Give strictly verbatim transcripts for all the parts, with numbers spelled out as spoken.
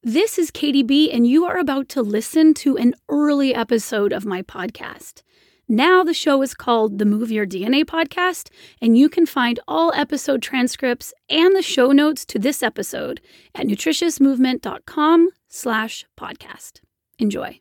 This is Katie B, and you are about to listen to an early episode of my podcast. Now the show is called the Move Your D N A Podcast, and you can find all episode transcripts and the show notes to this episode at nutritiousmovement.com slash podcast. Enjoy.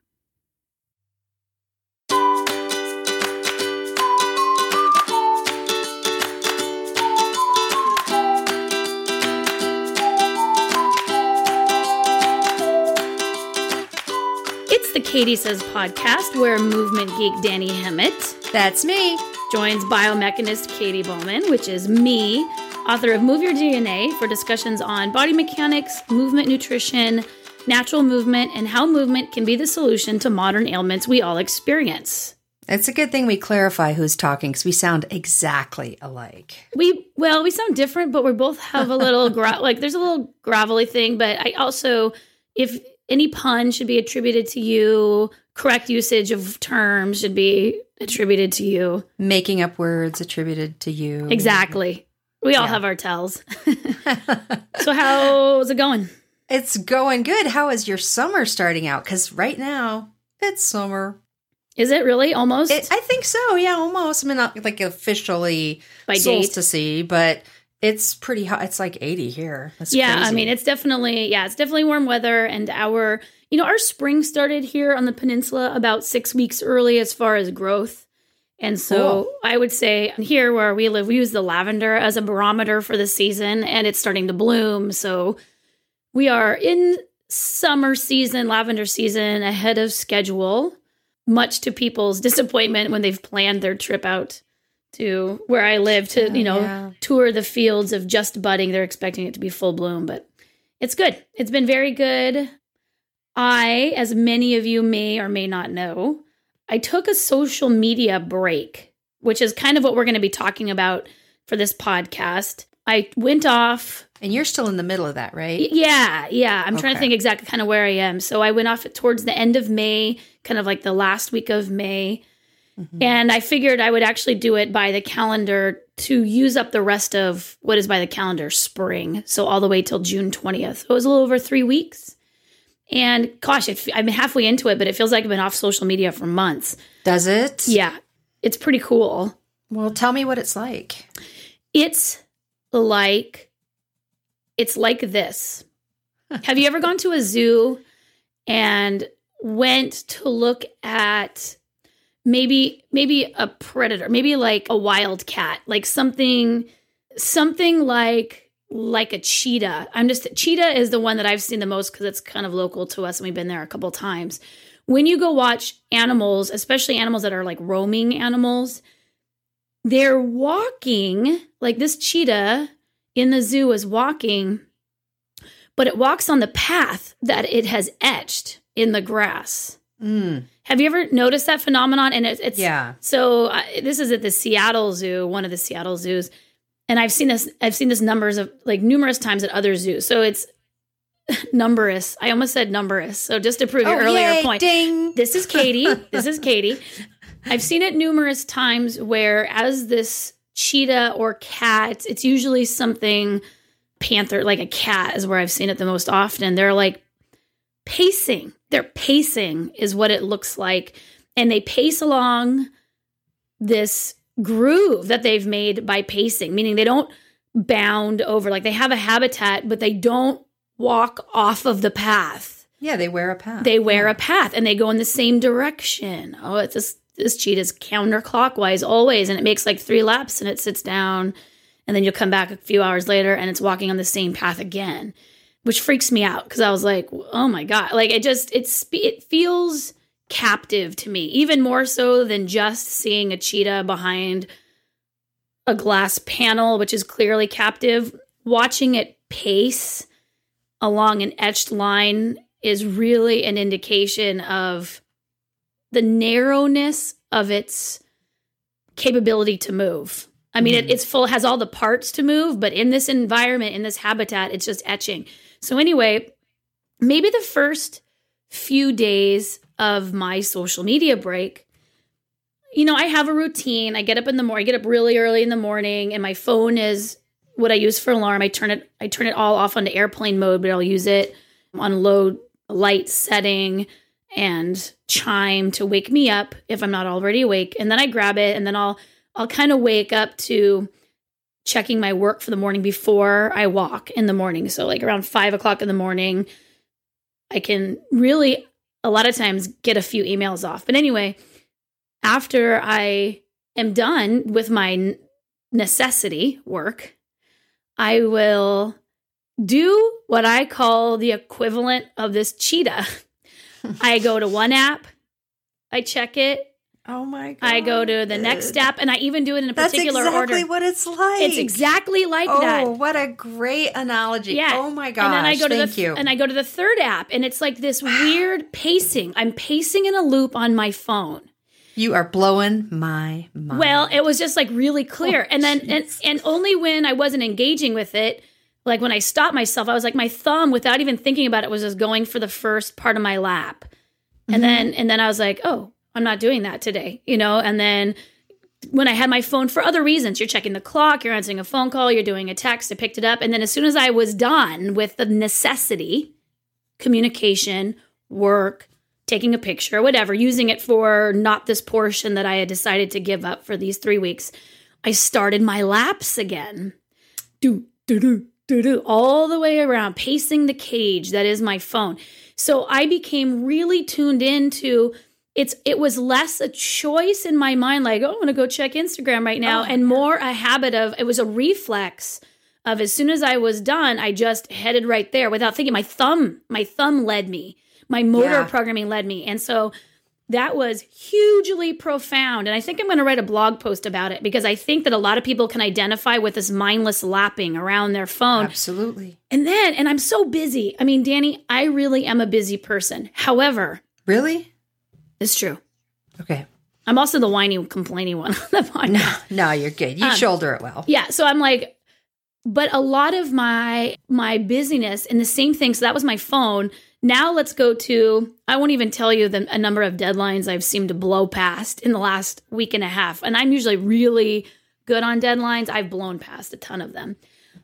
It's the Katie Says podcast, where movement geek Danny Hemmett, that's me, joins biomechanist Katie Bowman, which is me, author of Move Your D N A, for discussions on body mechanics, movement nutrition, natural movement, and how movement can be the solution to modern ailments we all experience. It's a good thing we clarify who's talking because we sound exactly alike. We, well, we sound different, but we both have a little, gra- like there's a little gravelly thing, but I also, if any pun should be attributed to you, correct usage of terms should be attributed to you. Making up words attributed to you. Exactly. We all yeah. have our tells. So how's it going? It's going good. How is your summer starting out? Because right now, it's summer. Is it really? Almost? It, I think so. Yeah, almost. I mean, not like officially by solstice, but it's pretty hot. It's like eighty here. That's yeah, crazy. I mean, it's definitely, yeah, it's definitely warm weather. And our, you know, our spring started here on the peninsula about six weeks early as far as growth. And so cool. I would say here where we live, we use the lavender as a barometer for the season, and it's starting to bloom. So we are in summer season, lavender season, ahead of schedule, much to people's disappointment when they've planned their trip out to where I live to, you know, yeah. tour the fields of just budding. They're expecting it to be full bloom, but it's good. It's been very good. I, as many of you may or may not know, I took a social media break, which is kind of what we're going to be talking about for this podcast. I went off. And you're still in the middle of that, right? Yeah, yeah. I'm okay. trying to think exactly kind of where I am. So I went off towards the end of May, kind of like the last week of May. Mm-hmm. And I figured I would actually do it by the calendar to use up the rest of what is by the calendar spring. So all the way till June twentieth. So it was a little over three weeks. And gosh, it, I'm halfway into it, but it feels like I've been off social media for months. Does it? Yeah. It's pretty cool. Well, tell me what it's like. It's like, it's like this. Have you ever gone to a zoo and went to look at maybe maybe a predator, maybe like a wild cat, like something something like like a cheetah. I'm just cheetah is the one that I've seen the most because it's kind of local to us and we've been there a couple times. When you go watch animals, especially animals that are like roaming animals, they're walking, like this cheetah in the zoo is walking, but it walks on the path that it has etched in the grass. Mm. Have you ever noticed that phenomenon? And it's, it's yeah. So uh, this is at the Seattle Zoo, one of the Seattle zoos, and I've seen this. I've seen this numbers of like numerous times at other zoos. So it's numberous. I almost said numberous. So just to prove oh, your earlier yay, point, ding. This is Katie. This is Katie. I've seen it numerous times where as this cheetah or cat, it's usually something panther, like a cat is where I've seen it the most often. They're like pacing. They're pacing is what it looks like. And they pace along this groove that they've made by pacing, meaning they don't bound over. Like they have a habitat, but they don't walk off of the path. Yeah, they wear a path. They wear yeah. a path and they go in the same direction. Oh, it's this, this cheetah's counterclockwise always. And it makes like three laps and it sits down. And then you'll come back a few hours later and it's walking on the same path again, which freaks me out because I was like, oh my God. Like it just, it's, it feels captive to me, even more so than just seeing a cheetah behind a glass panel, which is clearly captive. Watching it pace along an etched line is really an indication of the narrowness of its capability to move. I mean, mm-hmm. it, it's full, has all the parts to move, but in this environment, in this habitat, it's just etching. So anyway, maybe the first few days of my social media break, you know, I have a routine. I get up in the morning, I get up really early in the morning, and my phone is what I use for alarm. I turn it, I turn it all off onto airplane mode, but I'll use it on low light setting and chime to wake me up if I'm not already awake. And then I grab it and then I'll I'll kind of wake up to checking my work for the morning before I walk in the morning. So like around five o'clock in the morning, I can really a lot of times get a few emails off. But anyway, after I am done with my necessity work, I will do what I call the equivalent of this cheetah. I go to one app, I check it. Oh my God. I go to the next app, and I even do it in a particular order. That's exactly order. what it's like. It's exactly like oh, that. Oh, what a great analogy. Yeah. Oh my gosh. And then I go to Thank the, you. And I go to the third app, and it's like this weird pacing. I'm pacing in a loop on my phone. You are blowing my mind. Well, it was just like really clear. Oh, and then, and, and only when I wasn't engaging with it, like when I stopped myself, I was like, my thumb, without even thinking about it, was just going for the first part of my lap. And mm-hmm. then, and then I was like, oh, I'm not doing that today, you know? And then when I had my phone for other reasons, you're checking the clock, you're answering a phone call, you're doing a text, I picked it up. And then as soon as I was done with the necessity, communication, work, taking a picture, whatever, using it for not this portion that I had decided to give up for these three weeks, I started my laps again. Do, do, do, do, do, all the way around, pacing the cage that is my phone. So I became really tuned into It's it was less a choice in my mind, like, oh, I'm going to go check Instagram right now, oh, and more a habit of, it was a reflex of as soon as I was done, I just headed right there without thinking. My thumb, my thumb led me. My motor yeah. programming led me. And so that was hugely profound. And I think I'm going to write a blog post about it because I think that a lot of people can identify with this mindless lapping around their phone. Absolutely. And then, and I'm so busy. I mean, Danny, I really am a busy person. However. Really? It's true. Okay. I'm also the whiny, complaining one. no, no, you're good. You um, shoulder it well. Yeah. So I'm like, but a lot of my my busyness and the same thing. So that was my phone. Now let's go to, I won't even tell you the a number of deadlines I've seemed to blow past in the last week and a half. And I'm usually really good on deadlines. I've blown past a ton of them.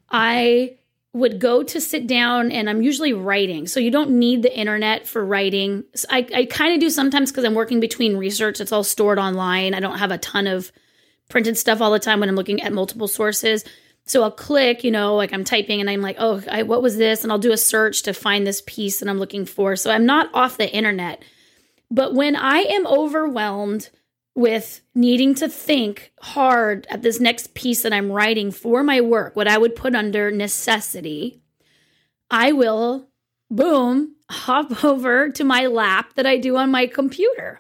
I would go to sit down and I'm usually writing. So you don't need the internet for writing. So I, I kind of do sometimes because I'm working between research. It's all stored online. I don't have a ton of printed stuff all the time when I'm looking at multiple sources. So I'll click, you know, like I'm typing and I'm like, oh, I, what was this? And I'll do a search to find this piece that I'm looking for. So I'm not off the internet. But when I am overwhelmed with needing to think hard at this next piece that I'm writing for my work, what I would put under necessity, I will, boom, hop over to my lap that I do on my computer.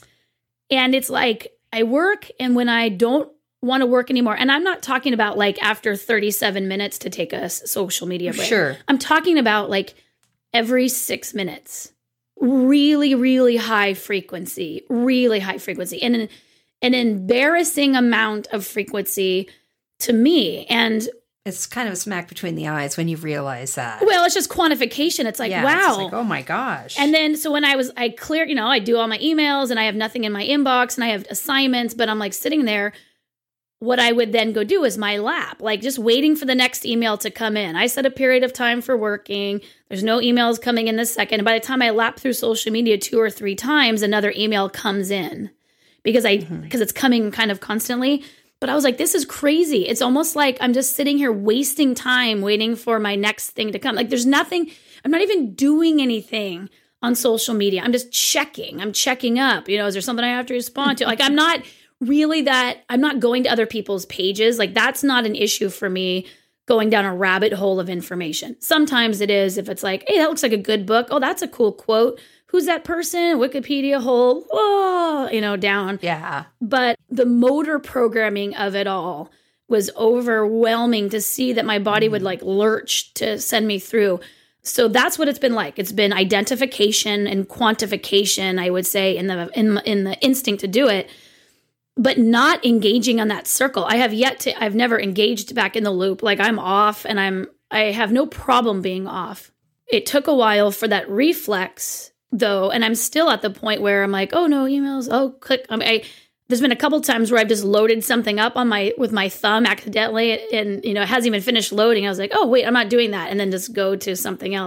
And it's like I work, and when I don't want to work anymore, and I'm not talking about like after thirty-seven minutes to take a social media break. Sure. I'm talking about like every six minutes. Really, really high frequency, really high frequency, and an, an embarrassing amount of frequency to me. And it's kind of a smack between the eyes when you realize that. Well, it's just quantification. It's like, yeah, wow. It's like, oh my gosh. And then, so when I was, I clear, you know, I do all my emails and I have nothing in my inbox and I have assignments, but I'm like sitting there. What I would then go do is my lap, like just waiting for the next email to come in. I set a period of time for working. There's no emails coming in this second. And by the time I lap through social media two or three times, another email comes in because I because mm-hmm. it's coming kind of constantly. But I was like, this is crazy. It's almost like I'm just sitting here wasting time waiting for my next thing to come. Like there's nothing, I'm not even doing anything on social media. I'm just checking. I'm checking up. You know, is there something I have to respond to? Like I'm not really that, I'm not going to other people's pages. Like that's not an issue for me going down a rabbit hole of information. Sometimes it is if it's like, hey, that looks like a good book. Oh, that's a cool quote. Who's that person? Wikipedia hole, oh, you know, down. Yeah. But the motor programming of it all was overwhelming to see that my body would like lurch to send me through. So that's what it's been like. It's been identification and quantification, I would say, in the in, in the instinct to do it. But not engaging on that circle. I have yet to, I've never engaged back in the loop. Like I'm off and I'm, I have no problem being off. It took a while for that reflex though. And I'm still at the point where I'm like, oh no, emails. Oh, click. I mean, I, there's been a couple times where I've just loaded something up on my, with my thumb accidentally and, you know, it hasn't even finished loading. I was like, oh wait, I'm not doing that. And then just go to something else.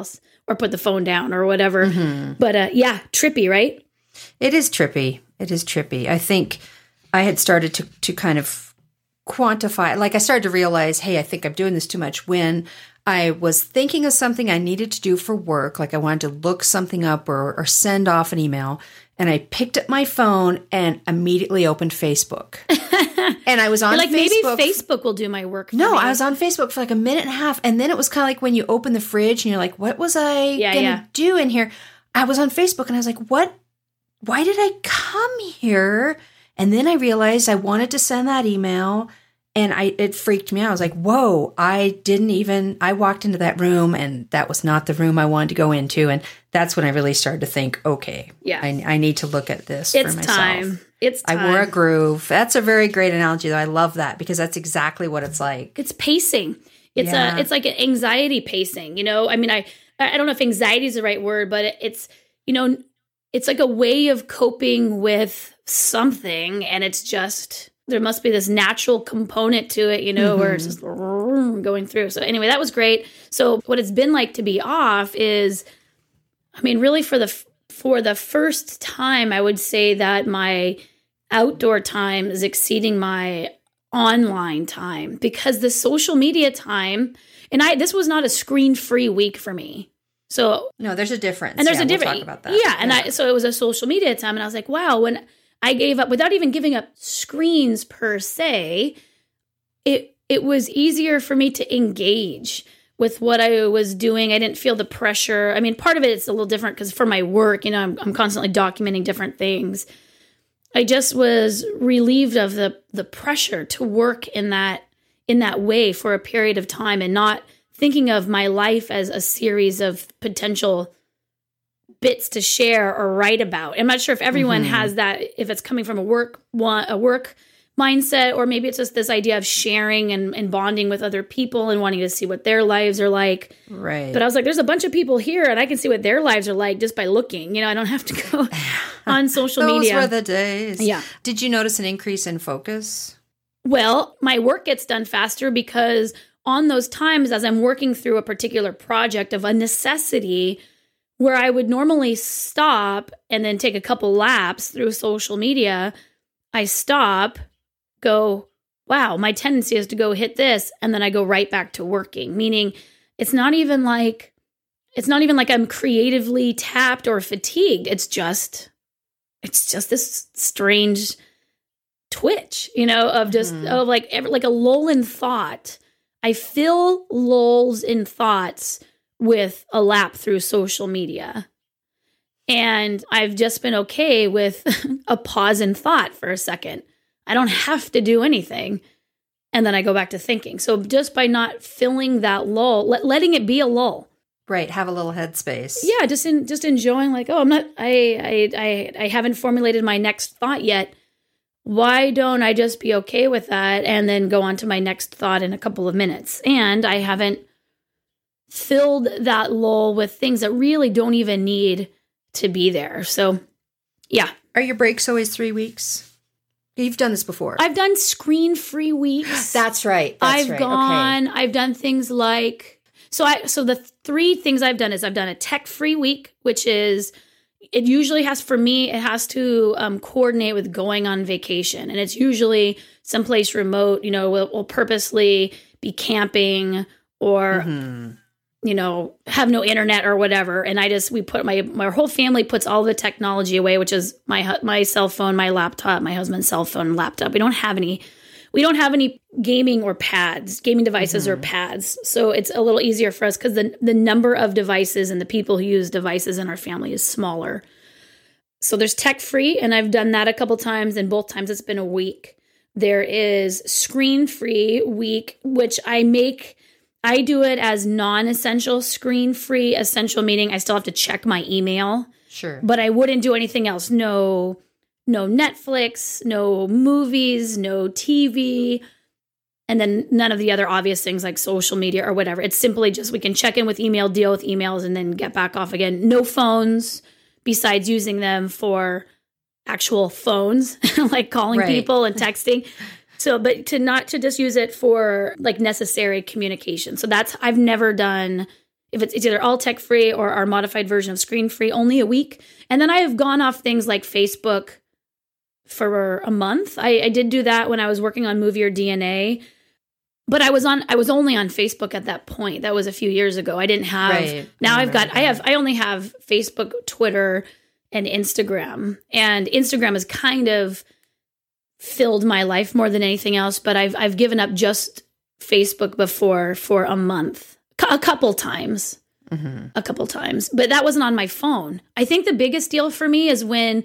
or put the phone down or whatever. Mm-hmm. But uh, yeah, trippy, right? It is trippy. It is trippy. I think I had started to, to kind of quantify, like I started to realize, hey, I think I'm doing this too much when I was thinking of something I needed to do for work, like I wanted to look something up or, or send off an email, and I picked up my phone and immediately opened Facebook. And I was on You're like, Facebook. maybe Facebook will do my work for No, me. I was on Facebook for like a minute and a half, and then it was kind of like when you open the fridge and you're like, what was I Yeah, going to yeah. do in here? I was on Facebook and I was like, what? Why did I come here? And then I realized I wanted to send that email. And I, it freaked me out. I was like, whoa, I didn't even, I walked into that room and that was not the room I wanted to go into. And that's when I really started to think, okay, Yeah. I, I need to look at this It's for myself. time. It's time. I wore a groove. That's a very great analogy though. I love that because that's exactly what it's like. It's pacing. It's Yeah. a, it's like an anxiety pacing, you know? I mean, I, I don't know if anxiety is the right word, but it, it's, you know, it's like a way of coping with something. And it's just, there must be this natural component to it, you know, mm-hmm. where it's just going through. So anyway, that was great. So what it's been like to be off is, I mean, really for the, for the first time, I would say that my outdoor time is exceeding my online time because the social media time, and I, this was not a screen-free week for me. So no, there's a difference. And there's yeah, a difference. We'll talk about that. Yeah. And yeah. I, so it was a social media time and I was like, wow, when I gave up without even giving up screens per se, it it was easier for me to engage with what I was doing. I didn't feel the pressure. I mean, part of it is a little different because for my work, you know, I'm, I'm constantly documenting different things. I just was relieved of the the pressure to work in that in that way for a period of time and not thinking of my life as a series of potential bits to share or write about. I'm not sure if everyone mm-hmm. has that, if it's coming from a work one, a work mindset, or maybe it's just this idea of sharing and, and bonding with other people and wanting to see what their lives are like. Right. But I was like, there's a bunch of people here and I can see what their lives are like just by looking. You know, I don't have to go on social Those media. Those were the days. Yeah. Did you notice an increase in focus? Well, my work gets done faster because on those times as I'm working through a particular project of a necessity where I would normally stop and then take a couple laps through social media, I stop, go, wow, my tendency is to go hit this, and then I go right back to working. Meaning it's not even like it's not even like I'm creatively tapped or fatigued. It's just it's just this strange twitch, you know, of just mm-hmm. of like every, like a lull in thought. I fill lulls in thoughts with a lap through social media. And I've just been okay with a pause in thought for a second. I don't have to do anything. And then I go back to thinking. So just by not filling that lull, let, letting it be a lull. Right. Have a little headspace. Yeah. Just in, just enjoying like, oh, I'm not, I, I, I, I haven't formulated my next thought yet. Why don't I just be okay with that and then go on to my next thought in a couple of minutes? And I haven't filled that lull with things that really don't even need to be there. So, yeah. Are your breaks always three weeks? You've done this before. I've done screen-free weeks. That's right. That's I've right. gone, okay. I've done things like, so I, so the three things I've done is I've done a tech-free week, which is, it usually has, for me, it has to um, coordinate with going on vacation. And it's usually someplace remote, you know, we'll, we'll purposely be camping or, mm-hmm. you know, have no internet or whatever. And I just, we put my, my whole family puts all the technology away, which is my, my cell phone, my laptop, my husband's cell phone, laptop. We don't have any, we don't have any gaming or pads, gaming devices mm-hmm. or pads. So it's a little easier for us because the, the number of devices and the people who use devices in our family is smaller. So there's tech free, and I've done that a couple times, and both times it's been a week. There is screen free week, which I make, I do it as non-essential, screen free, essential, meaning I still have to check my email. Sure. But I wouldn't do anything else. No No Netflix, no movies, no T V, and then none of the other obvious things like social media or whatever. It's simply just we can check in with email, deal with emails, and then get back off again. No phones besides using them for actual phones, like calling right. people and texting. So, but to not to just use it for like necessary communication. So that's, I've never done If it's, it's either all tech free or our modified version of screen free, only a week. And then I have gone off things like Facebook for a month. I, I did do that when I was working on Move Your D N A. But I was on. I was only on Facebook at that point. That was a few years ago. I didn't have. Right. Now I I've got. that. I have. I only have Facebook, Twitter, and Instagram. And Instagram has kind of filled my life more than anything else. But I've I've given up just Facebook before for a month, a couple times, mm-hmm. a couple times. But that wasn't on my phone. I think the biggest deal for me is when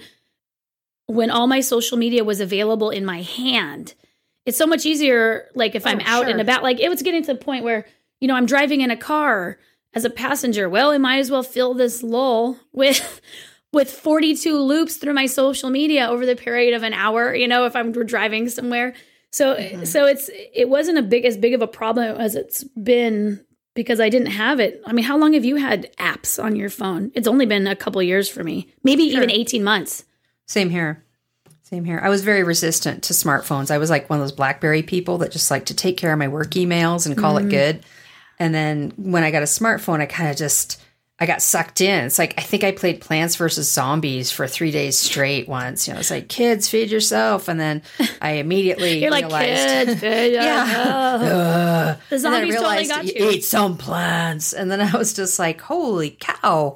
when all my social media was available in my hand. It's so much easier, like, if oh, I'm out sure. and about. Like, it was getting to the point where, you know, I'm driving in a car as a passenger. Well, I might as well fill this lull with with forty-two loops through my social media over the period of an hour, you know, if I'm driving somewhere. So mm-hmm. so it's it wasn't a big as big of a problem as it's been because I didn't have it. I mean, how long have you had apps on your phone? It's only been a couple years for me, maybe sure. even eighteen months. Same here. Same here. I was very resistant to smartphones. I was like one of those BlackBerry people that just like to take care of my work emails and call mm-hmm. it good. And then when I got a smartphone, I kind of just, I got sucked in. It's like, I think I played Plants versus Zombies for three days straight once. You know, it's like, kids, feed yourself. And then I immediately You're like, realized. kids, feed yeah. Uh, the zombies and then I realized, totally got you. Eat some plants. And then I was just like, holy cow.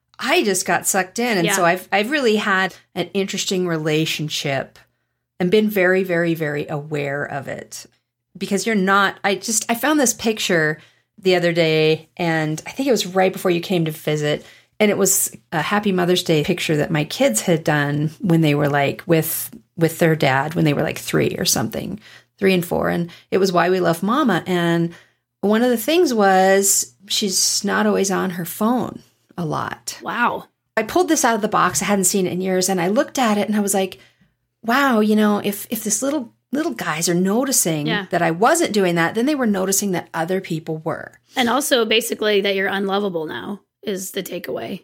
I just got sucked in. And yeah. so I've I've really had an interesting relationship and been very, very, very aware of it. Because you're not, I just, I found this picture the other day, and I think it was right before you came to visit. And it was a Happy Mother's Day picture that my kids had done when they were like with with their dad, when they were like three or something, three and four. And it was Why We Love Mama. And one of the things was she's not always on her phone. A lot. Wow. I pulled this out of the box. I hadn't seen it in years. And I looked at it and I was like, wow, you know, if, if this little, little guys are noticing yeah. that I wasn't doing that, then they were noticing that other people were. And also basically that you're unlovable now is the takeaway.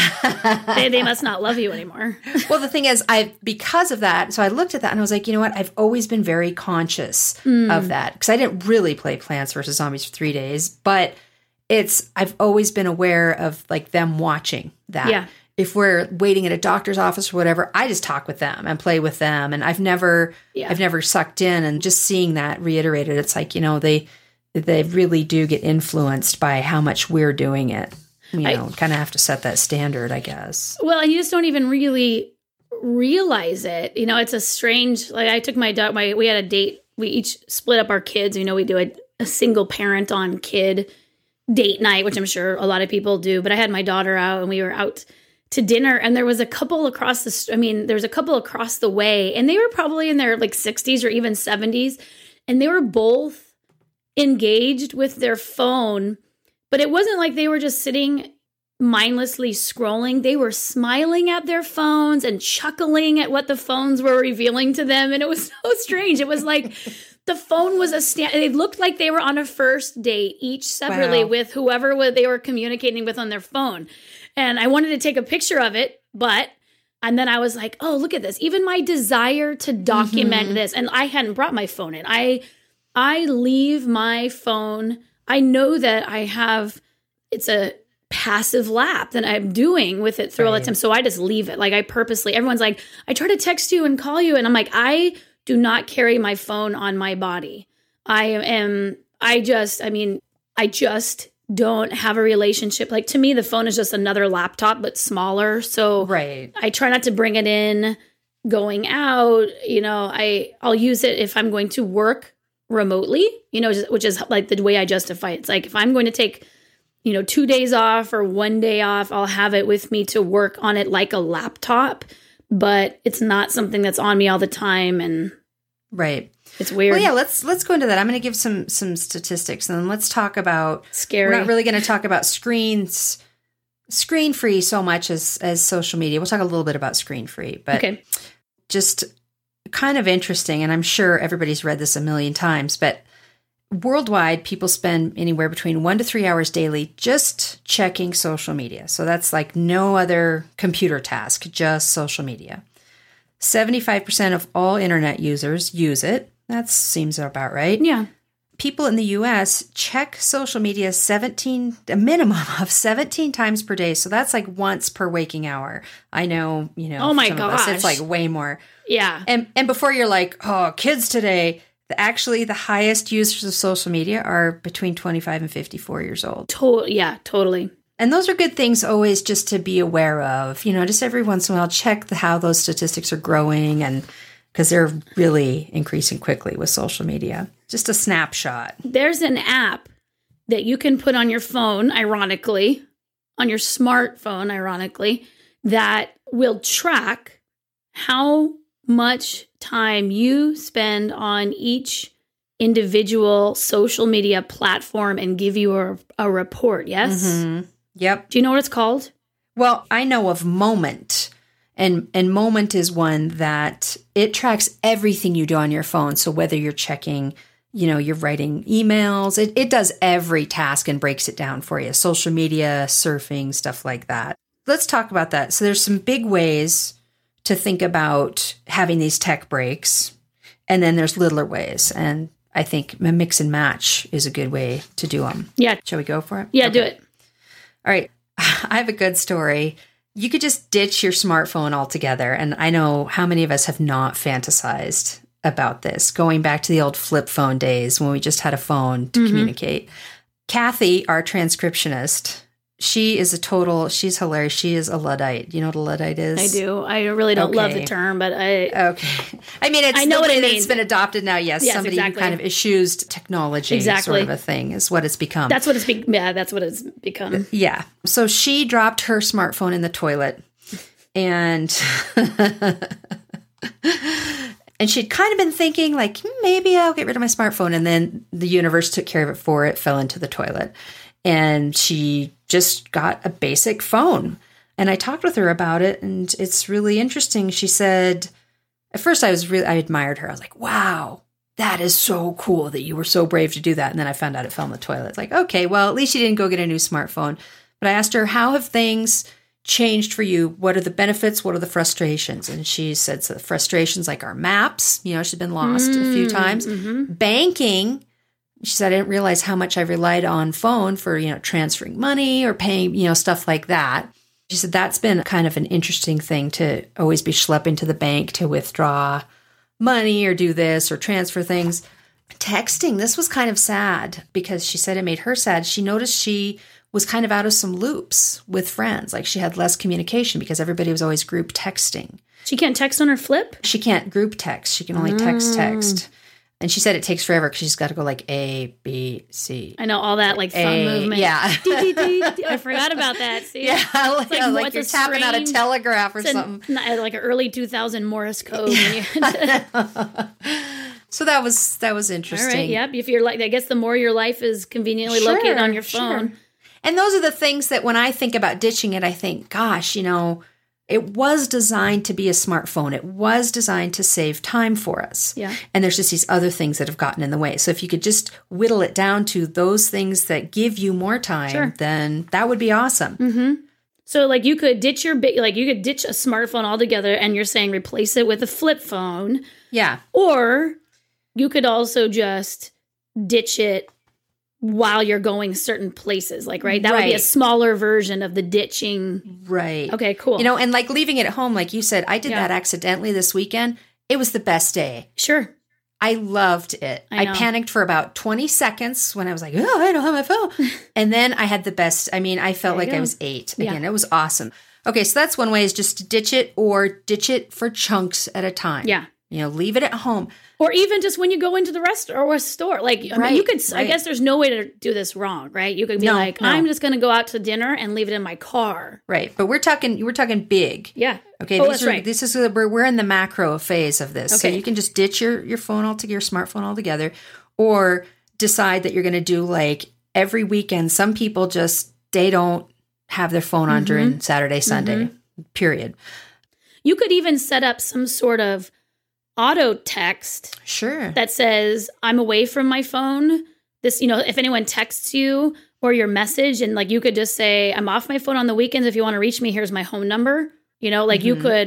they, they must not love you anymore. Well, the thing is, I, because of that, so I looked at that and I was like, you know what? I've always been very conscious mm. of that because I didn't really play Plants versus Zombies for three days, but It's, I've always been aware of like them watching that. Yeah. If we're waiting at a doctor's office or whatever, I just talk with them and play with them. And I've never, yeah. I've never sucked in, and just seeing that reiterated, it's like, you know, they, they really do get influenced by how much we're doing it. You know, kind of have to set that standard, I guess. Well, and you just don't even really realize it. You know, it's a strange, like I took my dog, my, we had a date. We each split up our kids. You know, we do a, a single parent on kid date night, which I'm sure a lot of people do, but I had my daughter out and we were out to dinner, and there was a couple across the, I mean, there was a couple across the way, and they were probably in their like sixties or even seventies, and they were both engaged with their phone, but it wasn't like they were just sitting mindlessly scrolling. They were smiling at their phones and chuckling at what the phones were revealing to them, and it was so strange. It was like the phone was a stand. It looked like they were on a first date, each separately wow. with whoever they were communicating with on their phone. And I wanted to take a picture of it, but, and then I was like, oh, look at this. Even my desire to document mm-hmm. this. And I hadn't brought my phone in. I, I leave my phone. I know that I have, it's a passive lap that I'm doing with it through right. all the time. So I just leave it. Like I purposely, everyone's like, I try to text you and call you. And I'm like, I do not carry my phone on my body. I am, I just, I mean, I just don't have a relationship. Like to me, the phone is just another laptop, but smaller. So right. I try not to bring it in going out. You know, I, I'll use it if I'm going to work remotely, you know, which is like the way I justify it. It's like if I'm going to take, you know, two days off or one day off, I'll have it with me to work on it like a laptop. But it's not something that's on me all the time, and right, it's weird. Well, yeah, let's let's go into that. I'm going to give some some statistics, and then let's talk about scary. We're not really going to talk about screens, screen free so much as as social media. We'll talk a little bit about screen free, but okay. just kind of interesting. And I'm sure everybody's read this a million times, but worldwide, people spend anywhere between one to three hours daily just checking social media. So that's like no other computer task, just social media. seventy-five percent of all internet users use it. That seems about right. Yeah. people in the U S check social media seventeen, a minimum of seventeen times per day. So that's like once per waking hour. I know, you know, Oh my some of us, it's gosh. like way more. Yeah. And and before you're like, oh, kids today, the- actually the highest users of social media are between twenty-five and fifty-four years old. To- yeah, totally. And those are good things always just to be aware of, you know, just every once in a while, check the, how those statistics are growing, and because they're really increasing quickly with social media. Just a snapshot. There's an app that you can put on your phone, ironically, on your smartphone, ironically, that will track how much time you spend on each individual social media platform and give you a, a report. Yes? Mm-hmm. Yep. Do you know what it's called? Well, I know of Moment, and and Moment is one that it tracks everything you do on your phone. So whether you're checking, you know, you're writing emails, it, it does every task and breaks it down for you. Social media, surfing, stuff like that. Let's talk about that. So there's some big ways to think about having these tech breaks, and then there's littler ways. And I think a mix and match is a good way to do them. Yeah. Shall we go for it? Yeah, Okay. do it. All right. I have a good story. You could just ditch your smartphone altogether. And I know how many of us have not fantasized about this, going back to the old flip phone days when we just had a phone to Mhm. communicate. Kathy, our transcriptionist, she is a total, she's hilarious. She is a Luddite. You know what a Luddite is? I do. I really don't love Okay. the term, but I Okay. I mean, it's I know the what way it that means. it's been adopted now. Yes. Yes, Somebody exactly. who kind of eschews technology Exactly. sort of a thing is what it's become. that's what it's be- yeah, that's what it's become. Yeah. So she dropped her smartphone in the toilet, and and she'd kind of been thinking like, "Hmm, maybe I'll get rid of my smartphone. And then the universe took care of it for her. It fell into the toilet, and she just got a basic phone. And I talked with her about it, and it's really interesting. She said, at first I was really, I admired her. I was like, wow, that is so cool that you were so brave to do that. And then I found out it fell in the toilet. It's like, okay, well, at least you didn't go get a new smartphone. But I asked her, how have things changed for you? What are the benefits? What are the frustrations? And she said, so the frustrations like our maps, you know, she's been lost a few times. Mm-hmm. Banking, she said, I didn't realize how much I relied on phone for, you know, transferring money or paying, you know, stuff like that. She said, that's been kind of an interesting thing to always be schlepping to the bank to withdraw money or do this or transfer things. Texting, this was kind of sad because she said it made her sad. She noticed she was kind of out of some loops with friends. Like she had less communication because everybody was always group texting. She can't text on her flip? She can't group text. She can only text text. And she said it takes forever because she's got to go like A, B, C. I know all that like thumb A, movement. yeah. Dee, dee, dee, dee. I forgot about that. See? Yeah, like, like yeah, mo- like it's you're a tapping out a strange- telegraph or It's something. an, like an early two thousand Morse code. So that was that was All interesting. right. Yep. If you're like, I guess the more your life is conveniently Sure, located on your sure. phone. And those are the things that when I think about ditching it, I think, gosh, you know, it was designed to be a smartphone. It was designed to save time for us. Yeah. And there's just these other things that have gotten in the way. So if you could just whittle it down to those things that give you more time, Sure. then that would be awesome. Mm-hmm. So like you could ditch your big, like you could ditch a smartphone altogether, and you're saying replace it with a flip phone, Yeah. or you could also just ditch it while you're going certain places. Like, right. That would be a Right. smaller version of the ditching. Right. Okay, cool. You know, and like leaving it at home, like you said, I did Yeah. that accidentally this weekend. It was the best day. Sure. I loved it. I I, know. panicked for about twenty seconds when I was like, oh, I don't have my phone. And then I had the best. I mean, I felt There you like I go. was eight. Yeah. Again, it was awesome. Okay, so that's one way is just to ditch it or ditch it for chunks at a time. Yeah. You know, leave it at home. Or even just when you go into the restaurant or a store. Like, I mean, Right, you could, I right. guess there's no way to do this wrong, right? You could be No, like, no. I'm just going to go out to dinner and leave it in my car. Right. But we're talking, we're talking big. Yeah. Okay, Oh, these that's are, right. this is we're we're in the macro phase of this. So Okay. you can just ditch your your phone altogether, your smartphone altogether, or decide that you're going to do like every weekend. Some people just they don't have their phone on Mm-hmm. during Saturday, Sunday. Period. You could even set up some sort of auto text Sure. that says, I'm away from my phone. This, you know, if anyone texts you or your message, and like you could just say, I'm off my phone on the weekends. If you want to reach me, here's my home number. You know, like you Mhm. could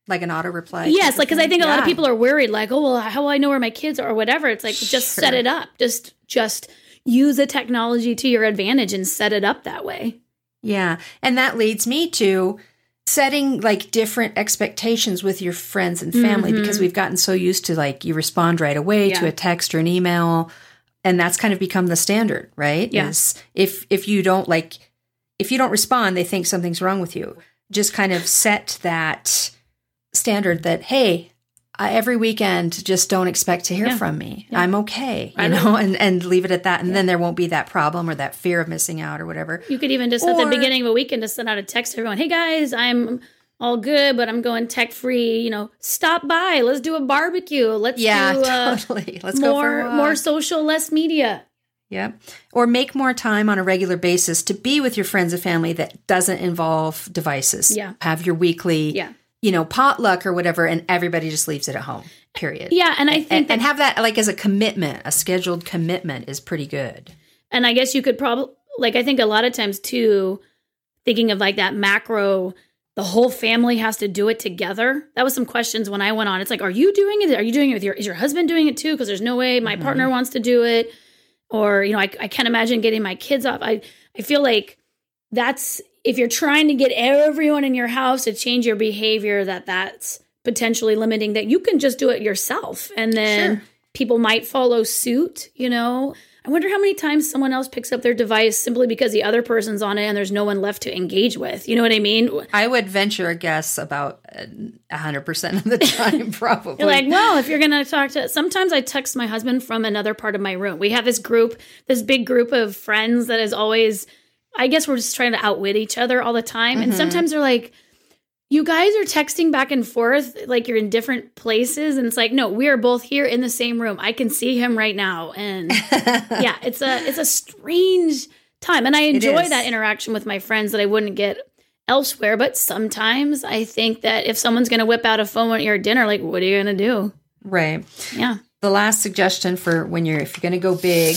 Like an auto reply? Yes, like, because I think a yeah. lot of people are worried, like, oh, well, how will I know where my kids are or whatever? It's like, Sure. just set it up. Just, just use the technology to your advantage and set it up that way. Yeah. And that leads me to setting like different expectations with your friends and family, Mm-hmm. because we've gotten so used to like you respond right away Yeah. to a text or an email, and that's kind of become the standard, right? Yeah. Is if if you don't like if you don't respond, they think something's wrong with you. Just kind of set that standard that, hey, I, every weekend, just don't expect to hear Yeah. from me. Yeah. I'm okay, I you know. know, and, and leave it at that. And then there won't be that problem or that fear of missing out or whatever. You could even just at Or- the beginning of a weekend just send out a text to everyone. Hey guys, I'm all good, but I'm going tech free. You know, stop by. Let's do a barbecue. Let's Yeah, do uh, totally. Let's go for a more walk. more social, less media. Yeah. Or make more time on a regular basis to be with your friends and family that doesn't involve devices. Yeah. Have your weekly, Yeah. you know, potluck or whatever, and everybody just leaves it at home, period. Yeah, and I think And, that, and have that like as a commitment, a scheduled commitment is pretty good. and I guess you could probably, like, I think a lot of times too, thinking of like that macro, the whole family has to do it together. That was some questions when I went on. It's like, are you doing it? Are you doing it with your, is your husband doing it too? Because there's no way my Mhm. partner wants to do it. Or, you know, I, I can't imagine getting my kids off. I, I feel like that's, if you're trying to get everyone in your house to change your behavior, that that's potentially limiting, that you can just do it yourself. And then Sure. people might follow suit, you know? I wonder how many times someone else picks up their device simply because the other person's on it and there's no one left to engage with. You know what I mean? I would venture a guess about uh, one hundred percent of the time, probably. You're like, well, if you're going to talk to, sometimes I text my husband from another part of my room. We have this group, this big group of friends that is always, I guess we're just trying to outwit each other all the time. And Mhm. sometimes they're like, you guys are texting back and forth like you're in different places. And it's like, no, we are both here in the same room. I can see him right now. And yeah, it's a, it's a strange time. And I enjoy is. that interaction with my friends that I wouldn't get elsewhere. But sometimes I think that if someone's going to whip out a phone at your dinner, like, what are you going to do? Right. Yeah. The last suggestion for when you're, if you're going to go big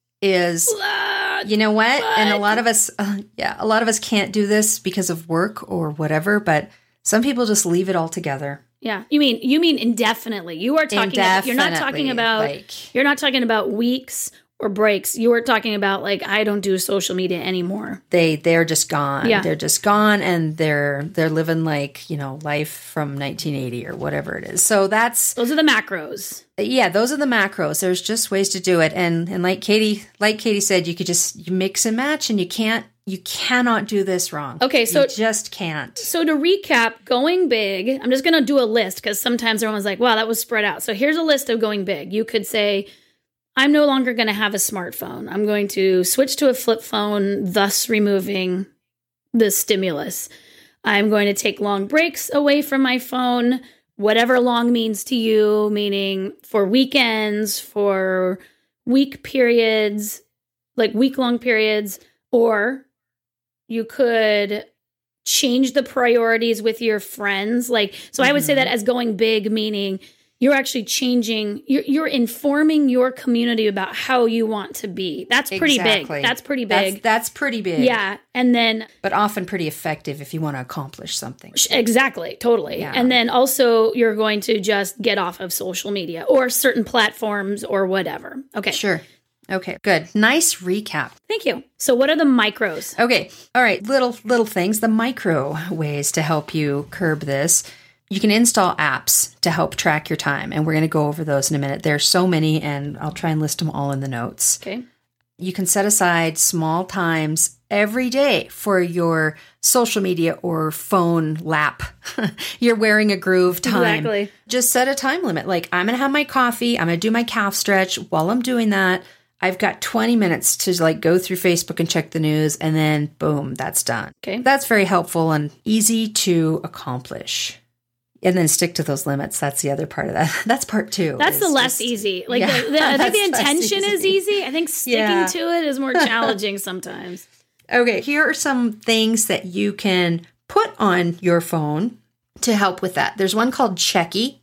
is, you know what? And a lot of us, uh, yeah, a lot of us can't do this because of work or whatever, but some people just leave it all together. Yeah. You mean, you mean indefinitely. You are talking about, you're not talking Indefinitely, about, like- you're not talking about weeks or breaks. You are talking about like, I don't do social media anymore. They, they're just gone. Yeah. They're just gone, and they're, they're living like, you know, life from nineteen eighty or whatever it is. So that's, Those are the macros. yeah, those are the macros. There's just ways to do it. And, and like Katie, like Katie said, you could just you mix and match, and you can't, you cannot do this wrong. Okay, so- you just can't. So to recap, going big, I'm just going to do a list because sometimes everyone's like, wow, that was spread out. So here's a list of going big. You could say, I'm no longer going to have a smartphone. I'm going to switch to a flip phone, thus removing the stimulus. I'm going to take long breaks away from my phone, whatever long means to you, meaning for weekends, for week periods, like week-long periods, or you could change the priorities with your friends. Like, so I would say that as going big, meaning you're actually changing, you're, you're informing your community about how you want to be. That's pretty Exactly. big. That's pretty big. That's, that's pretty big. Yeah. And then, But often pretty effective if you want to accomplish something. exactly, totally. Yeah. And then also you're going to just get off of social media or certain platforms or whatever. Okay. Sure. Okay, good. Nice recap. Thank you. So what are the micros? Okay. All right. Little, little things, the micro ways to help you curb this. You can install apps to help track your time, and we're going to go over those in a minute. There's so many, and I'll try and list them all in the notes. Okay. You can set aside small times every day for your social media or phone lap. You're wearing a groove time. Exactly. Just set a time limit. Like, I'm going to have my coffee. I'm going to do my calf stretch. While I'm doing that, I've got twenty minutes to like go through Facebook and check the news, and then boom, that's done. Okay. That's very helpful and easy to accomplish. And then stick to those limits. That's the other part of that. That's part two. That's the is less just- easy. Like, Yeah, the, the, I think the that's less intention is easy. easy. I think sticking Yeah. to it is more challenging sometimes. Okay, here are some things that you can put on your phone to help with that. There's one called Checky,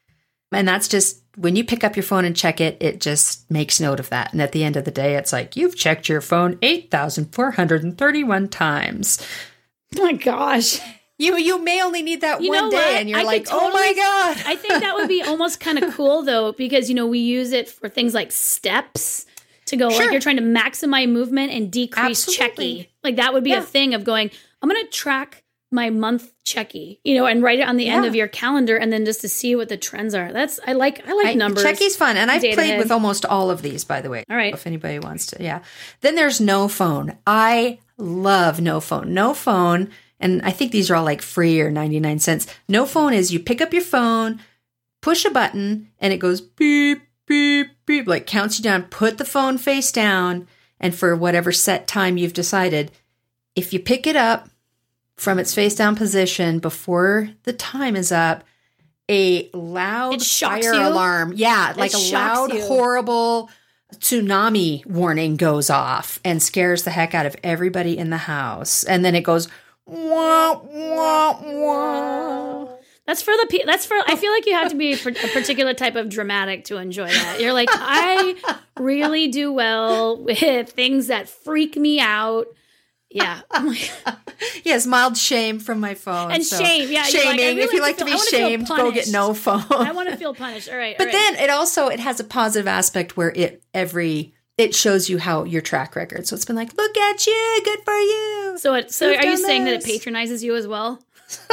and that's just when you pick up your phone and check it, it just makes note of that. And at the end of the day, it's like, you've checked your phone eight thousand four hundred thirty-one times. Oh my gosh. You you may only need that You one know day, what? and you're I like, could oh my totally- God. I think that would be almost kind of cool, though, because, you know, we use it for things like steps to go, Sure. like you're trying to maximize movement and decrease Absolutely. checky. Like that would be Yeah. a thing of going, I'm going to track my month checky, you know, and write it on the end Yeah. of your calendar, and then just to see what the trends are. That's, I like, I like I, numbers. Checky's fun, and I've Data played head. with almost all of these, by the way. All right. If anybody wants to, yeah. Then there's no phone. I love no phone. No phone, and I think these are all like free or ninety-nine cents. No phone is you pick up your phone, push a button, and it goes beep, beep, beep, like counts you down. Put the phone face down, and for whatever set time you've decided, if you pick it up from its face down position before the time is up, a loud It shocks fire you? alarm. Yeah, like a shocks loud, you. horrible tsunami warning goes off and scares the heck out of everybody in the house. And then it goes, wah, wah, wah. That's for the, pe- that's for, I feel like you have to be a par- a particular type of dramatic to enjoy that. You're like, I really do well with things that freak me out. Yeah. I'm like, Yes, mild shame from my phone. And so shame, yeah, you're Shaming. like, I really if you like feel- to I be wanna feel shamed, go get punished. no phone. I want to feel punished. All right. But all right. then it also it has a positive aspect where it every it shows you how your track record. So it's been like, look at you, good for you. So, it, so You've are you done saying that it this. patronizes you as well?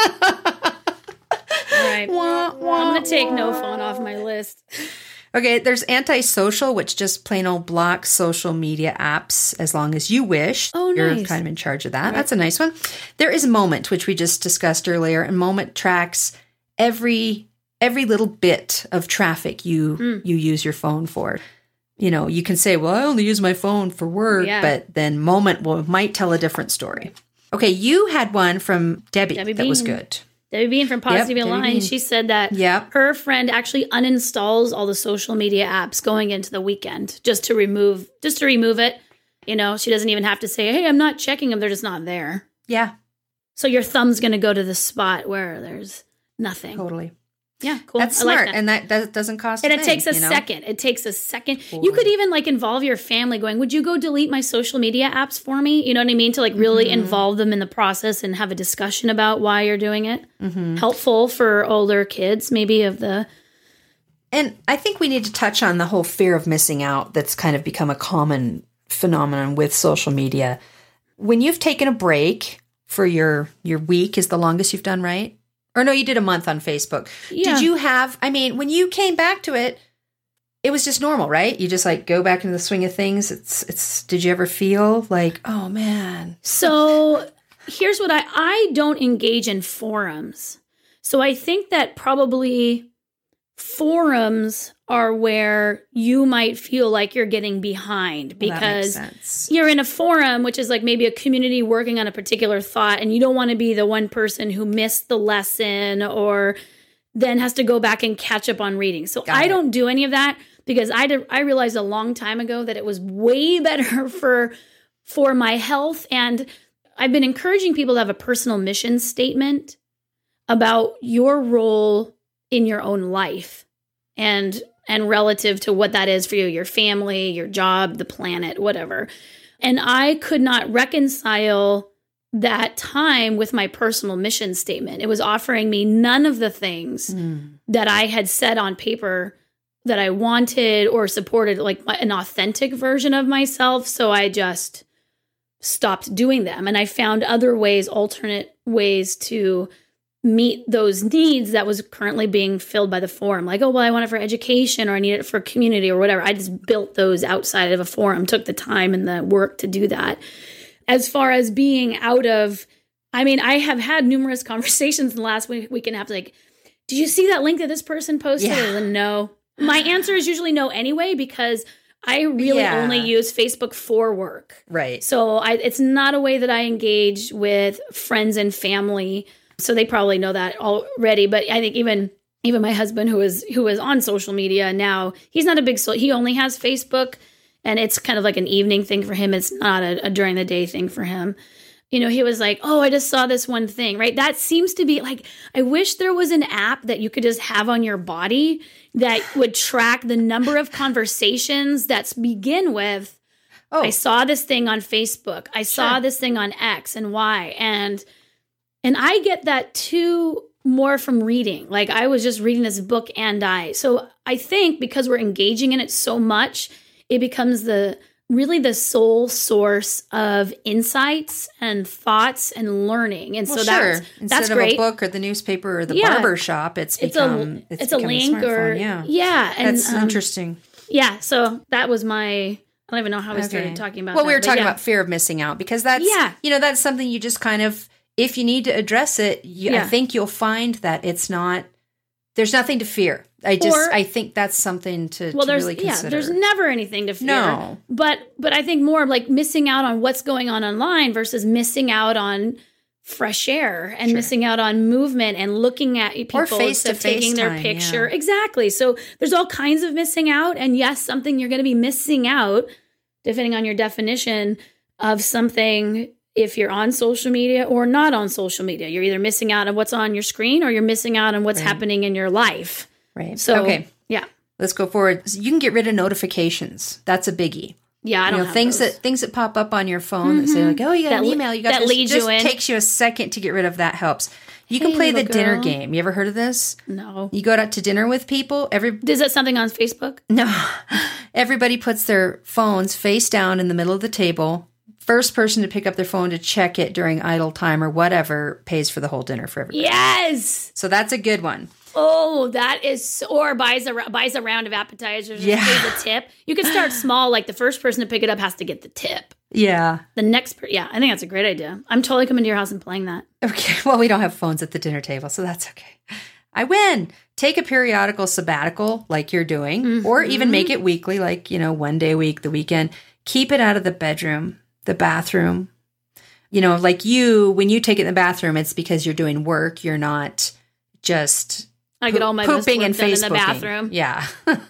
All right. Wah, wah, I'm going to take no wah. phone off my list. Okay, there's antisocial, which just plain old blocks social media apps as long as you wish. Oh, You're nice. kind of in charge of that. That's a nice one. There is Moment, which we just discussed earlier, and Moment tracks every every little bit of traffic you Mm. you use your phone for. You know, you can say, "Well, I only use my phone for work," Yeah. but then Moment will might tell a different story. Okay, you had one from Debbie, Debbie that was Bean. good. Debbie Bean from Positive Debbie Aligned, Bean. she said that Yep. her friend actually uninstalls all the social media apps going into the weekend just to remove just to remove it. You know, she doesn't even have to say, "Hey, I'm not checking them." They're just not there. Yeah, So your thumb's going to go to the spot where there's nothing. totally. Yeah, cool. That's I like smart, that. and that, that doesn't cost. And a it thing, takes a you know? second. It takes a second. You Totally. could even like involve your family going, would you go delete my social media apps for me? You know what I mean? To like really Mm-hmm. involve them in the process and have a discussion about why you're doing it. Mm-hmm. Helpful for older kids, maybe of the, And I think we need to touch on the whole fear of missing out that's kind of become a common phenomenon with social media. When you've taken a break for your your week is the longest you've done, right? Or no, you did a month on Facebook. Yeah. Did you have, I mean, when you came back to it, it was just normal, right? You just like go back into the swing of things. It's it's did you ever feel like, oh man. So here's what I I don't engage in forums. So I think that probably forums are where you might feel like you're getting behind Well, that makes because sense. you're in a forum, which is like maybe a community working on a particular thought, and you don't want to be the one person who missed the lesson or then has to go back and catch up on reading. So Got I it. don't do any of that because I did, I realized a long time ago that it was way better for for my health. And I've been encouraging people to have a personal mission statement about your role in your own life and and relative to what that is for you, your family, your job, the planet, whatever. And I could not reconcile that time with my personal mission statement. It was offering me none of the things Mm. that I had said on paper that I wanted or supported, like my, an authentic version of myself. So I just stopped doing them. And I found other ways, alternate ways to meet those needs that was currently being filled by the forum. Like, oh, well, I want it for education or I need it for community or whatever. I just built those outside of a forum, took the time and the work to do that. As far as being out of, I mean, I have had numerous conversations in the last week, week and a half, like, did you see that link that this person posted? Yeah. And no. My answer is usually no anyway, because I really Yeah. only use Facebook for work. Right. So I, it's not a way that I engage with friends and family. So they probably know that already. But I think even even my husband, who is who is on social media now, he's not a big so he only has Facebook, and it's kind of like an evening thing for him. It's not a, a during the day thing for him. You know, he was like, "Oh, I just saw this one thing." Right? That seems to be like, I wish there was an app that you could just have on your body that would track the number of conversations that begin with, Oh, I saw this thing on Facebook. I saw Sure. this thing on X and Y. And And I get that too more from reading. Like I was just reading this book and I. So I think because we're engaging in it so much, it becomes the really the sole source of insights and thoughts and learning. And well, so sure. that's, Instead that's of great. a book or the newspaper or the Yeah. barber shop, it's become it's a, it's, it's a link a or yeah. yeah. And, That's um, interesting. Yeah. So that was my, I don't even know how we Okay. started talking about Well, that, we were but talking yeah. about fear of missing out because that's, Yeah. you know, that's something you just kind of, if you need to address it, you, Yeah. I think you'll find that it's not, there's nothing to fear. I just, Or- I think that's something to, Well, to there's really yeah, consider. there's never anything to fear. No. But but I think more of like missing out on what's going on online versus missing out on fresh air and Sure. missing out on movement and looking at people Or face-to-face instead of taking their time, picture. yeah. Exactly. So there's all kinds of missing out. And yes, something you're going to be missing out, depending on your definition of something if you're on social media or not on social media. You're either missing out on what's on your screen or you're missing out on what's Right. happening in your life. Right. So okay. yeah. Let's go forward. So you can get rid of notifications. That's a biggie. Yeah, I You don't know, have things those. that things that pop up on your phone that say like, "Oh, you got That an le- email, you got that this." leads Just you in. takes you a second to get rid of that. Helps. You can Hey, play the little dinner girl. game. You ever heard of this? No. You go out to dinner with people. Every Is that something on Facebook? no, everybody puts their phones face down in the middle of the table. First person to pick up their phone to check it during idle time or whatever pays for the whole dinner for everybody. Yes. So that's a good one. Oh, that is, or buys a buys a round of appetizers. Yeah. Yeah. Pays a tip. You could start small. Like the first person to pick it up has to get the tip. Yeah. The next, per- yeah, I think that's a great idea. I'm totally coming to your house and playing that. Okay. Well, we don't have phones at the dinner table, so that's okay. I win. Take a periodical sabbatical like you're doing, Mm-hmm. or even make it weekly, like, you know, one day a week, the weekend. Keep it out of the bedroom, the bathroom. You know, like you, when you take it in the bathroom, it's because you're doing work. You're not just I get all my best pooping work and done in the Facebooking. bathroom. Yeah.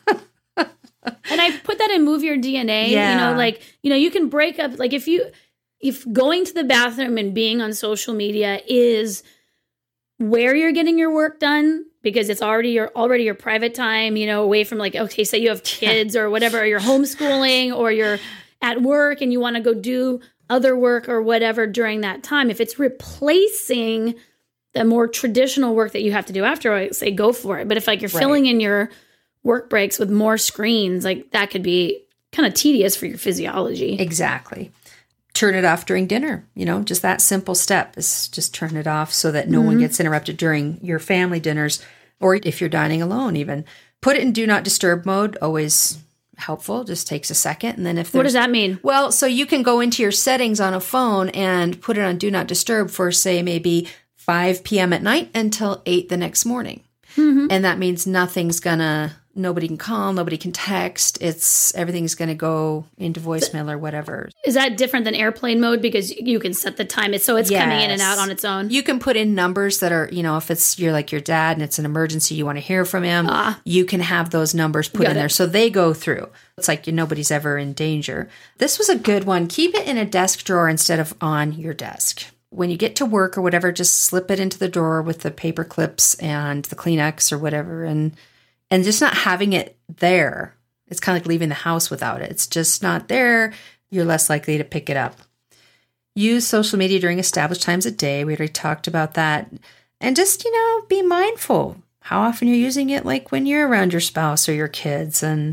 And I put that in Move Your D N A. Yeah. You know, like, you know, you can break up, like if you, if going to the bathroom and being on social media is where you're getting your work done, because it's already your, already your private time, you know, away from like, okay, say you have kids or whatever, or you're homeschooling or you're at work and you want to go do other work or whatever during that time. If it's replacing the more traditional work that you have to do after, I say go for it. But if like you're Right. filling in your work breaks with more screens, like that could be kind of tedious for your physiology. Exactly. Turn it off during dinner. You know, just that simple step is just turn it off so that no Mm-hmm. one gets interrupted during your family dinners, or if you're dining alone even. Put it in do not disturb mode, always helpful, just takes a second. And then if What there's does that mean? Well, so you can go into your settings on a phone and put it on do not disturb for, say, maybe five p.m. at night until eight the next morning. Mm-hmm. And that means nothing's gonna, nobody can call, nobody can text. It's, everything's gonna go into voicemail or whatever. Is that different than airplane mode? Because you can set the time, so it's coming in and Yes. out on its own. You can put in numbers that are, you know, if it's, you're like your dad and it's an emergency, you want to hear from him, Ah. you can have those numbers put Got in it. there. So they go through. It's like nobody's ever in danger. This was a good one. Keep it in a desk drawer instead of on your desk. When you get to work or whatever, just slip it into the drawer with the paper clips and the Kleenex or whatever. And, and just not having it there. It's kind of like leaving the house without it. It's just not there. You're less likely to pick it up. Use social media during established times of day. We already talked about that. And just, you know, be mindful how often you're using it, like when you're around your spouse or your kids. And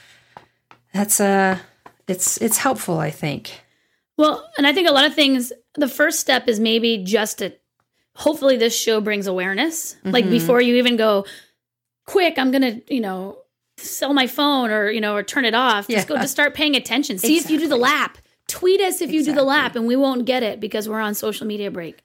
that's uh it's it's helpful, I think. Well, and I think a lot of things, the first step is maybe just to, hopefully this show brings awareness. Like Mhm. before you even go, quick, I'm going to, you know, sell my phone or, you know, or turn it off. Just Yeah. go, just start paying attention. See if you do the lap. Tweet us if you do the lap and we won't get it because we're on social media break.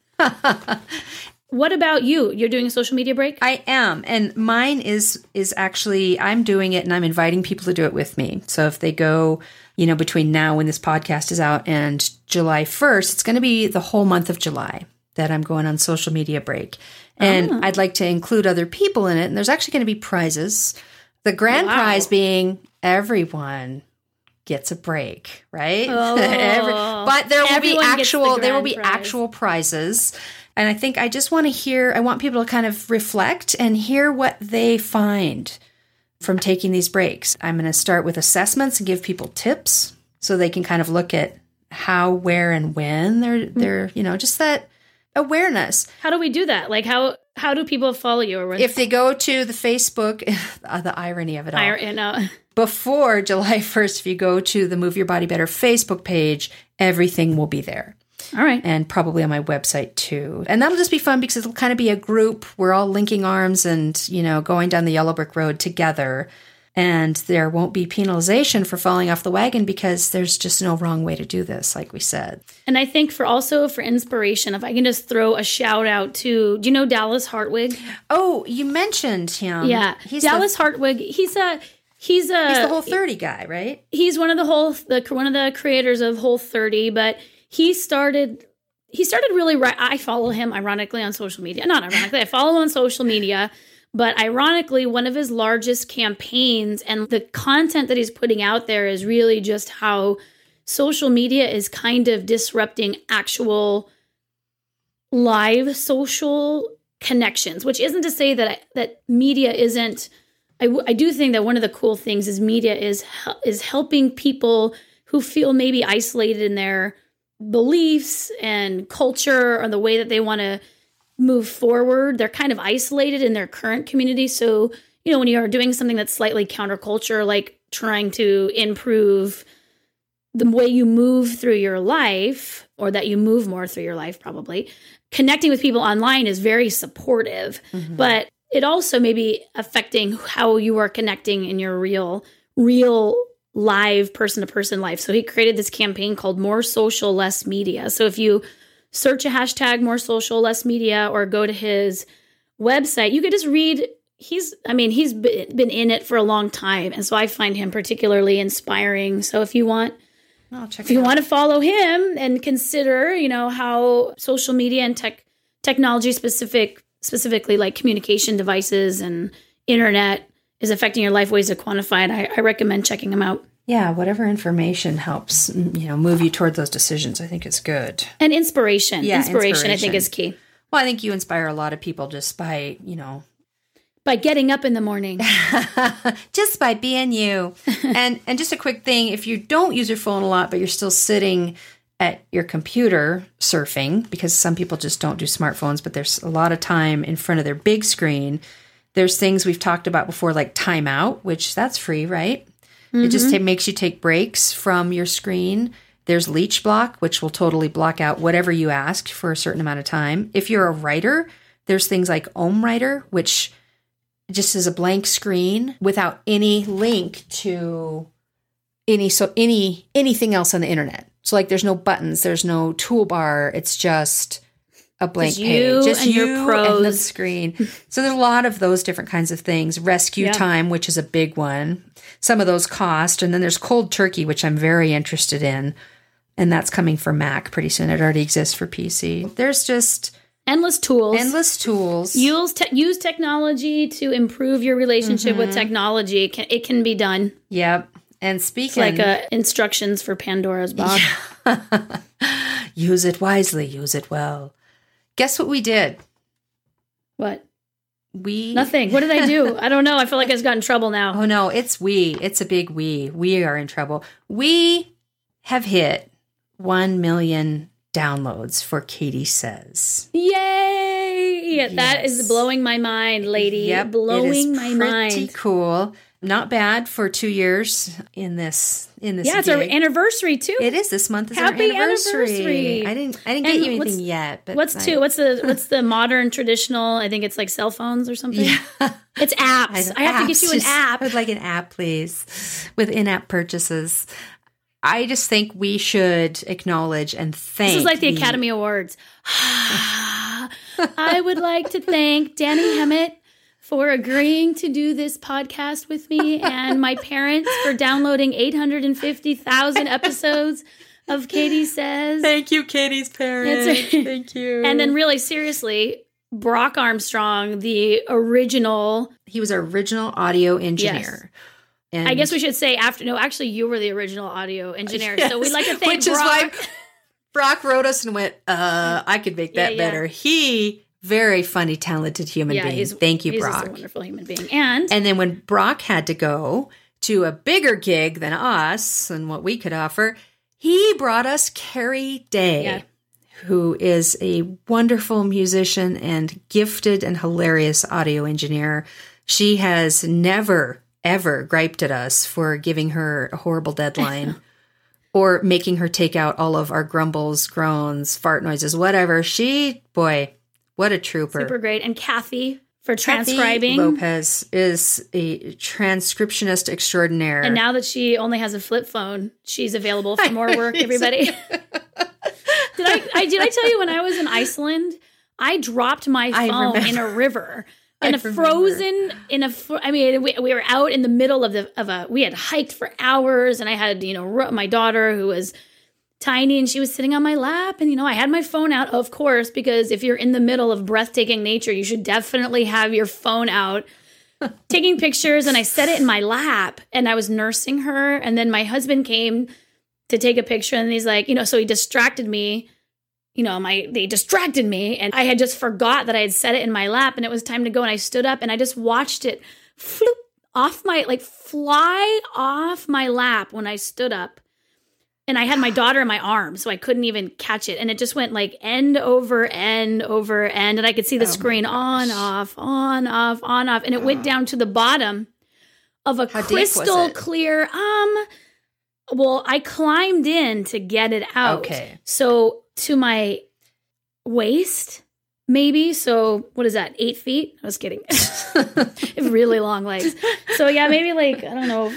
What about you? You're doing a social media break? I am, and mine is is actually I'm doing it, and I'm inviting people to do it with me. So if they go, you know, between now when this podcast is out and July first, it's going to be the whole month of July that I'm going on social media break, and Oh. I'd like to include other people in it. And there's actually going to be prizes. The grand Wow. prize being everyone gets a break, right? Oh. Every, but there will Everyone be gets the actual there will grand be prize. actual prizes. And I think I just want to hear, I want people to kind of reflect and hear what they find from taking these breaks. I'm going to start with assessments and give people tips so they can kind of look at how, where, and when they're, they're, you know, just that awareness. How do we do that? Like how how do people follow you? Or If they go to the Facebook, the irony of it all. I, you know. Before July first, if you go to the Move Your Body Better Facebook page, everything will be there. All right. And probably on my website too. And that'll just be fun because it'll kind of be a group. We're all linking arms and, you know, going down the yellow brick road together. And there won't be penalization for falling off the wagon because there's just no wrong way to do this, like we said. And I think for also for inspiration, if I can just throw a shout out to, do you know Dallas Hartwig? Oh, you mentioned him. Yeah. He's Dallas the, Hartwig. He's a, he's a, he's the Whole thirty guy, right? He's one of the whole, the, one of the creators of Whole thirty, but he started, he started really right. I follow him ironically on social media. Not ironically, I follow him on social media. But ironically, one of his largest campaigns and the content that he's putting out there is really just how social media is kind of disrupting actual live social connections, which isn't to say that that media isn't. I, w- I do think that one of the cool things is media is is helping people who feel maybe isolated in their beliefs and culture or the way that they want to move forward. They're kind of isolated in their current community. So, you know, when you are doing something that's slightly counterculture, like trying to improve the way you move through your life, or that you move more through your life, probably, connecting with people online is very supportive. Mm-hmm. But it also may be affecting how you are connecting in your real, real live person-to-person life. So he created this campaign called More Social, Less Media. So if you search a hashtag More Social, Less Media, or go to his website, you could just read. He's, I mean, he's been in it for a long time. And so I find him particularly inspiring. So if you want, I'll check if you out. want to follow him and consider, you know, how social media and tech technology specific, specifically like communication devices and internet is affecting your life, ways to quantify it, I, I recommend checking him out. Yeah, whatever information helps, you know, move you toward those decisions, I think is good. And inspiration. Yeah, inspiration, inspiration, I think, is key. Well, I think you inspire a lot of people just by, you know, by getting up in the morning. just by being you. and and just a quick thing, if you don't use your phone a lot, but you're still sitting at your computer surfing, because some people just don't do smartphones, but there's a lot of time in front of their big screen. There's things we've talked about before, like timeout, which that's free, right? Mm-hmm. It just t- makes you take breaks from your screen. There's leech block, which will totally block out whatever you asked for a certain amount of time. If you're a writer, there's things like Om Writer, which just is a blank screen without any link to any so any anything else on the internet. So like there's no buttons, there's no toolbar. It's just a blank just page. You just and you your pros. and the screen. So there's a lot of those different kinds of things. Rescue yeah. time, which is a big one. Some of those cost. And then there's cold turkey, which I'm very interested in. And that's coming for Mac pretty soon. It already exists for P C. There's just endless tools. Endless tools. Use te- use technology to improve your relationship mm-hmm. with technology. It can, it can be done. Yep. And speaking... It's like uh, instructions for Pandora's box. Yeah. Use it wisely. Use it well. Guess what we did? What? We... Nothing. What did I do? I don't know. I feel like I just got in trouble now. Oh, no. It's we. It's a big we. We are in trouble. We have hit one million downloads for Katie Says. Yay! Yes. That is blowing my mind, lady. Yep, blowing it is my pretty mind. Pretty cool. Not bad for two years in this in this. Yeah, it's gig. our anniversary too. It is. This month is Happy our anniversary. anniversary. I didn't. I didn't get And you anything what's, yet. But what's I, two? What's the what's the modern traditional? I think it's like cell phones or something. Yeah. It's apps. I, I have apps. to get you an Just, app. I would like an app, please, with in-app purchases. I just think we should acknowledge and thank. This is like the, the Academy Awards. I would like to thank Danny Hemmett for agreeing to do this podcast with me, and my parents for downloading eight hundred fifty thousand episodes of Katie Says. Thank you, Katie's parents. Right. Thank you. And then really seriously, Brock Armstrong, the original. He was our original audio engineer. Yes. And I guess we should say after, no, actually you were the original audio engineer. Yes, so we'd like to thank which Brock. Is why Brock wrote us and went, uh, I could make that yeah, yeah. better. He, very funny, talented human yeah, being. He's, Thank you, he's Brock. He's a wonderful human being. And, and then when Brock had to go to a bigger gig than us and what we could offer, he brought us Carrie Day. Yeah. who is a wonderful musician and gifted and hilarious audio engineer. She has never, ever griped at us for giving her a horrible deadline or making her take out all of our grumbles, groans, fart noises, whatever. She, boy, what a trooper. Super great. And Kathy for Kathy transcribing. Lopez is a transcriptionist extraordinaire. And now that she only has a flip phone, she's available for more work, everybody. Did I, I did I tell you when I was in Iceland, I dropped my phone in a river. In I a remember. frozen, in a, fr- I mean, we, we were out in the middle of the, of a, we had hiked for hours and I had, you know, ro- my daughter who was tiny and she was sitting on my lap and, you know, I had my phone out, of course, because if you're in the middle of breathtaking nature, you should definitely have your phone out taking pictures. And I set it in my lap and I was nursing her. And then my husband came to take a picture and he's like, you know, so he distracted me. You know, my they distracted me and I had just forgot that I had set it in my lap and it was time to go and I stood up and I just watched it floop off my, like fly off my lap when I stood up. And I had my daughter in my arms, so I couldn't even catch it. And it just went like end over end over end. And I could see the oh screen on, off, on, off, on, off. And it oh. went down to the bottom of a How crystal clear. Um, well, I climbed in to get it out. Okay. So to my waist, maybe. So what is that? Eight feet? I was kidding. Really long legs. So yeah, maybe like, I don't know,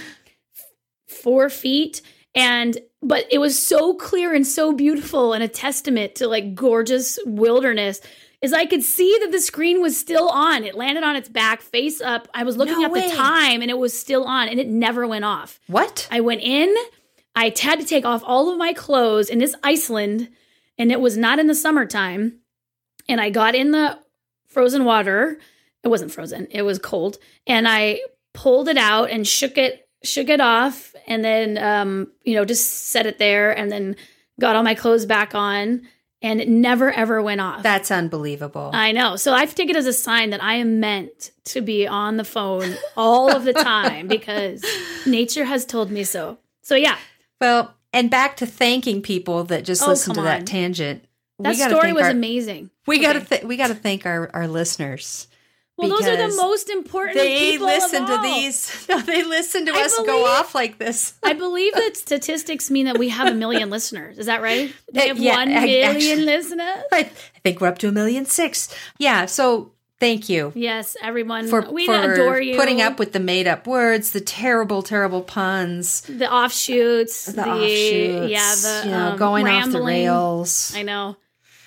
four feet. And, but it was so clear and so beautiful and a testament to like gorgeous wilderness is I could see that the screen was still on. It landed on its back, face up. I was looking no at way. the time and it was still on and it never went off. What? I went in, I had to take off all of my clothes in this Iceland and it was not in the summertime. And I got in the frozen water. It wasn't frozen. It was cold. And I pulled it out and shook it, shook it off. And then, um, you know, just set it there and then got all my clothes back on and it never, ever went off. That's unbelievable. I know. So I've taken it as a sign that I am meant to be on the phone all of the time because nature has told me so. So yeah. Well, and back to thanking people that just Oh, listen to come that on. tangent. That We gotta story thank was our- amazing. We Okay. gotta th- we gotta thank our, our listeners. Well, those are the because most important They people listen of to all. these. No, they listen to I us go believe- off like this. I believe that statistics mean that we have a million listeners. Is that right? Do we have Uh, yeah, one I- million actually- listeners? I, I think we're up to a million six. Yeah. So thank you Yes, everyone. for, we for adore you. putting up with the made up words, the terrible, terrible puns, the offshoots, the, the, offshoots. yeah, the you know, um, going rambling. off the rails. I know.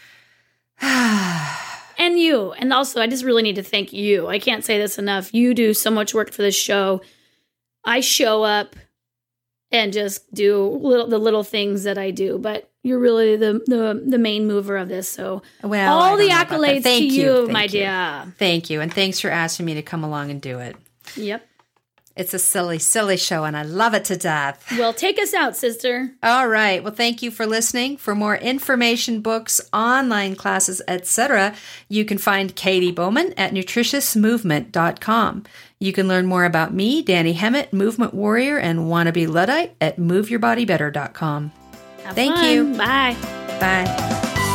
And you. And also, I just really need to thank you. I can't say this enough. You do so much work for this show. I show up and just do little, the little things that I do, but you're really the the, the main mover of this. So Well, I all don't the know about that. accolades Thank to you, you, thank my you. dear. Thank you. And thanks for asking me to come along and do it. Yep. It's a silly, silly show, and I love it to death. Well, take us out, sister. All right. Well, thank you for listening. For more information, books, online classes, et cetera, you can find Katie Bowman at nutritious movement dot com. You can learn more about me, Danny Hemmett, Movement Warrior, and Wannabe Luddite at move your body better dot com. Have Thank fun. you. Bye. Bye.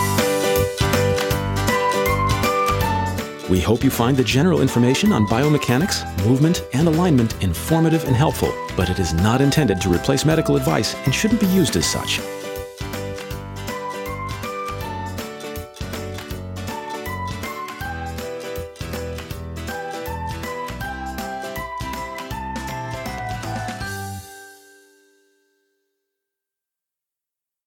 We hope you find the general information on biomechanics, movement, and alignment informative and helpful, but it is not intended to replace medical advice and shouldn't be used as such.